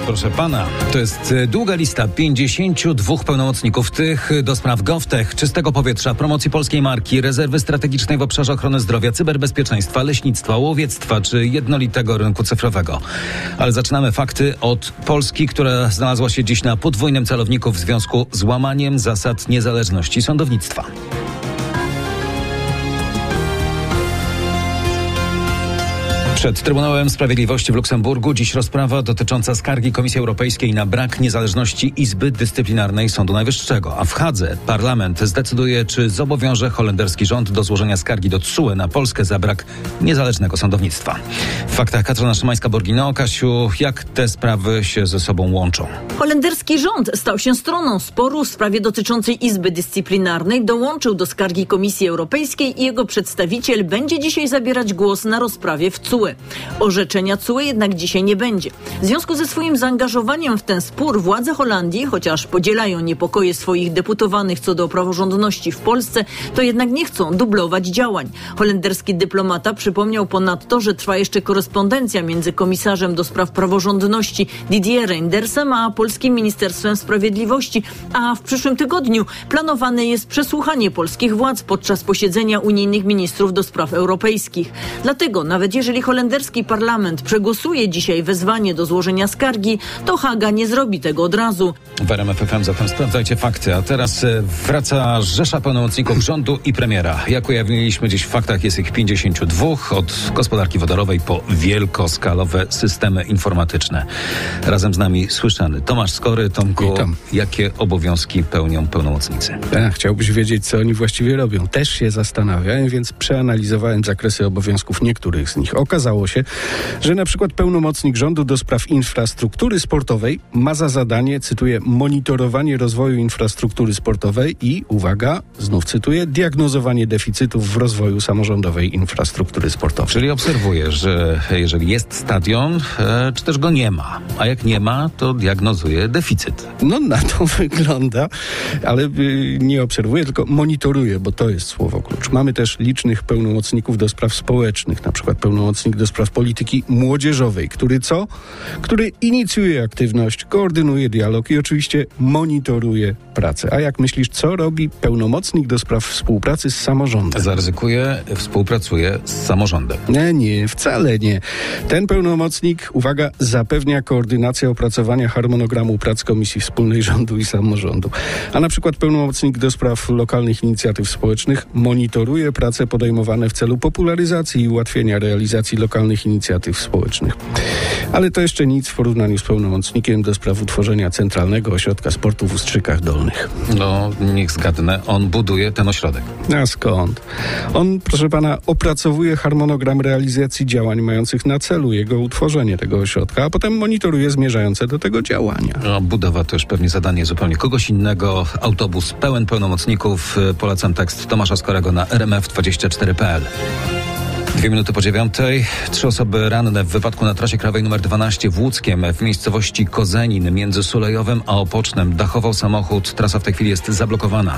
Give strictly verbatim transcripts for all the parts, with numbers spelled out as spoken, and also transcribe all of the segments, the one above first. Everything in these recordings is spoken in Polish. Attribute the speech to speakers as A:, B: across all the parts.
A: Proszę pana, to jest długa lista pięćdziesięciu dwóch pełnomocników, tych do spraw GovTech, czystego powietrza, promocji polskiej marki, rezerwy strategicznej w obszarze ochrony zdrowia, cyberbezpieczeństwa, leśnictwa, łowiectwa czy jednolitego rynku cyfrowego. Ale zaczynamy fakty od Polski, która znalazła się dziś na podwójnym celowniku w związku z łamaniem zasad niezależności sądownictwa. Przed Trybunałem Sprawiedliwości w Luksemburgu dziś rozprawa dotycząca skargi Komisji Europejskiej na brak niezależności Izby Dyscyplinarnej Sądu Najwyższego. A w Hadze parlament zdecyduje, czy zobowiąże holenderski rząd do złożenia skargi do T S U E na Polskę za brak niezależnego sądownictwa. W faktach Katarzyna Szymańska-Borgino. Kasiu, jak te sprawy się ze sobą łączą?
B: Holenderski rząd stał się stroną sporu w sprawie dotyczącej Izby Dyscyplinarnej, dołączył do skargi Komisji Europejskiej i jego przedstawiciel będzie dzisiaj zabierać głos na rozprawie w T S U E. Orzeczenia T S U E jednak dzisiaj nie będzie. W związku ze swoim zaangażowaniem w ten spór władze Holandii, chociaż podzielają niepokoje swoich deputowanych co do praworządności w Polsce, to jednak nie chcą dublować działań. Holenderski dyplomata przypomniał ponadto, że trwa jeszcze korespondencja między komisarzem do spraw praworządności Didier Reynders a polskim Ministerstwem Sprawiedliwości, a w przyszłym tygodniu planowane jest przesłuchanie polskich władz podczas posiedzenia unijnych ministrów do spraw europejskich. Dlatego nawet jeżeli holenderski parlament przegłosuje dzisiaj wezwanie do złożenia skargi, to Haga nie zrobi tego od razu.
A: W R M F F M zatem sprawdzajcie fakty. A teraz wraca rzesza pełnomocników rządu i premiera. Jak ujawniliśmy dziś w faktach, jest ich pięćdziesięciu dwóch, od gospodarki wodorowej po wielkoskalowe systemy informatyczne. Razem z nami słyszany Tomasz Skory. Tomku,
C: Witam.
A: Jakie obowiązki pełnią pełnomocnicy?
C: Ja, chciałbyś wiedzieć, co oni właściwie robią. Też się zastanawiałem, więc przeanalizowałem zakresy obowiązków niektórych z nich. Okazało się, że na przykład pełnomocnik rządu do spraw infrastruktury sportowej ma za zadanie, cytuję, monitorowanie rozwoju infrastruktury sportowej i, uwaga, znów cytuję, diagnozowanie deficytów w rozwoju samorządowej infrastruktury sportowej.
A: Czyli obserwuję, że jeżeli jest stadion, e, czy też go nie ma, a jak nie ma, to diagnozuje deficyt.
C: No na to wygląda, ale y, nie obserwuję, tylko monitoruję, bo to jest słowo klucz. Mamy też licznych pełnomocników do spraw społecznych, na przykład pełnomocnik do spraw polityki młodzieżowej, który co? Który inicjuje aktywność, koordynuje dialog i oczywiście monitoruje pracę. A jak myślisz, co robi pełnomocnik do spraw współpracy z samorządem?
A: Zaryzykuję, współpracuje z samorządem.
C: Nie, nie, wcale nie. Ten pełnomocnik, uwaga, zapewnia koordynację opracowania harmonogramu prac Komisji Wspólnej Rządu i Samorządu. A na przykład pełnomocnik do spraw lokalnych inicjatyw społecznych monitoruje prace podejmowane w celu popularyzacji i ułatwienia realizacji lokalnych inicjatyw społecznych. Ale to jeszcze nic w porównaniu z pełnomocnikiem do spraw utworzenia Centralnego Ośrodka Sportu w Ustrzykach Dolnych.
A: No, niech zgadnę, on buduje ten ośrodek.
C: A skąd? On, proszę pana, opracowuje harmonogram realizacji działań mających na celu jego utworzenie tego ośrodka, a potem monitoruje zmierzające do tego działania.
A: No, budowa to już pewnie zadanie zupełnie kogoś innego. Autobus pełen pełnomocników. Polecam tekst Tomasza Skorego na r m f dwadzieścia cztery kropka p l. Dwie minuty po dziewiątej. Trzy osoby ranne w wypadku na trasie krajowej numer dwanaście w Łódzkiem w miejscowości Kozenin między Sulejowem a Opocznem. Dachował samochód. Trasa w tej chwili jest zablokowana.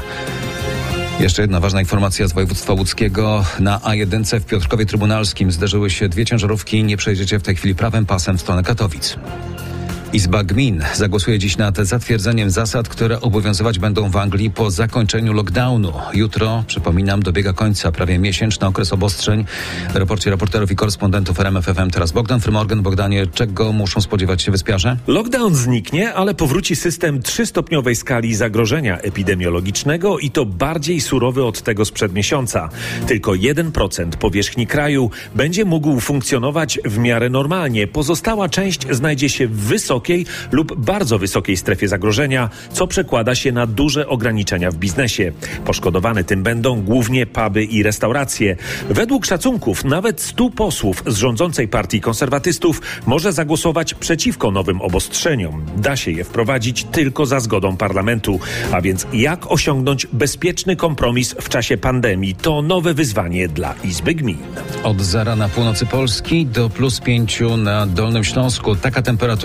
A: Jeszcze jedna ważna informacja z województwa łódzkiego. Na A jeden w Piotrkowie Trybunalskim zderzyły się dwie ciężarówki. Nie przejdziecie w tej chwili prawym pasem w stronę Katowic. Izba Gmin zagłosuje dziś nad zatwierdzeniem zasad, które obowiązywać będą w Anglii po zakończeniu lockdownu. Jutro, przypominam, dobiega końca prawie miesięczny okres obostrzeń. W raporcie reporterów i korespondentów R M F F M teraz Bogdan Frymorgan. Bogdanie, czego muszą spodziewać się wyspiarze?
D: Lockdown zniknie, ale powróci system trzystopniowej skali zagrożenia epidemiologicznego i to bardziej surowy od tego sprzed miesiąca. Tylko jeden procent powierzchni kraju będzie mógł funkcjonować w miarę normalnie. Pozostała część znajdzie się w wysokiej lub bardzo wysokiej strefie zagrożenia, co przekłada się na duże ograniczenia w biznesie. Poszkodowane tym będą głównie puby i restauracje. Według szacunków nawet stu posłów z rządzącej partii konserwatystów może zagłosować przeciwko nowym obostrzeniom. Da się je wprowadzić tylko za zgodą parlamentu. A więc jak osiągnąć bezpieczny kompromis w czasie pandemii? To nowe wyzwanie dla Izby Gmin.
A: Od zera na północy Polski do plus pięciu na Dolnym Śląsku. Taka temperatura czeka na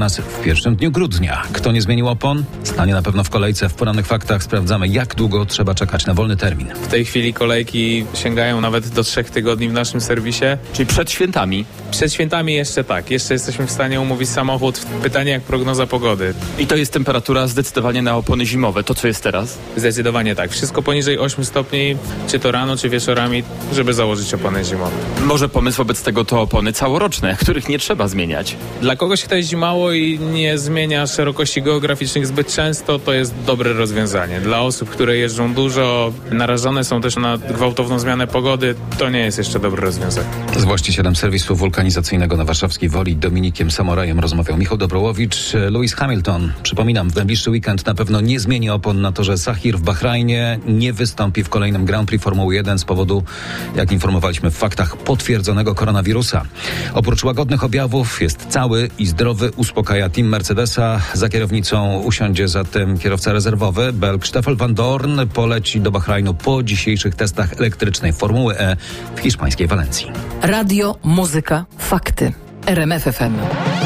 A: nas w pierwszym dniu grudnia. Kto nie zmienił opon? Stanie na pewno w kolejce. W Porannych Faktach sprawdzamy, jak długo trzeba czekać na wolny termin.
E: W tej chwili kolejki sięgają nawet do trzech tygodni w naszym serwisie.
F: Czyli przed świętami?
E: Przed świętami jeszcze tak. Jeszcze jesteśmy w stanie umówić samochód. Pytanie, jak prognoza pogody.
F: I to jest temperatura zdecydowanie na opony zimowe. To, co jest teraz?
E: Zdecydowanie tak. Wszystko poniżej ośmiu stopni, czy to rano, czy wieczorami, żeby założyć opony zimowe.
F: Może pomysł wobec tego to opony całoroczne, których nie trzeba zmieniać.
E: Dla kogoś, kto jeździ mało i nie zmienia szerokości geograficznych zbyt często, to jest dobre rozwiązanie. Dla osób, które jeżdżą dużo, narażone są też na gwałtowną zmianę pogody, to nie jest jeszcze dobre rozwiązanie.
A: Z właścicielem serwisu wulkanizacyjnego na warszawskiej Woli, Dominikiem Samorajem, rozmawiał Michał Dobrołowicz. Lewis Hamilton, przypominam, w najbliższy weekend na pewno nie zmieni opon na torze Sahir w Bahrajnie, nie wystąpi w kolejnym Grand Prix Formuły jeden z powodu, jak informowaliśmy w faktach, potwierdzonego koronawirusa. Oprócz łagodnych objawów jest cały i zdrowy, uspokaja team Mercedesa. Za kierownicą usiądzie zatem kierowca rezerwowy. Belg Stoffel van Dorn poleci do Bahrajnu po dzisiejszych testach elektrycznej Formuły E w hiszpańskiej Walencji.
G: Radio, muzyka, fakty. R M F F M.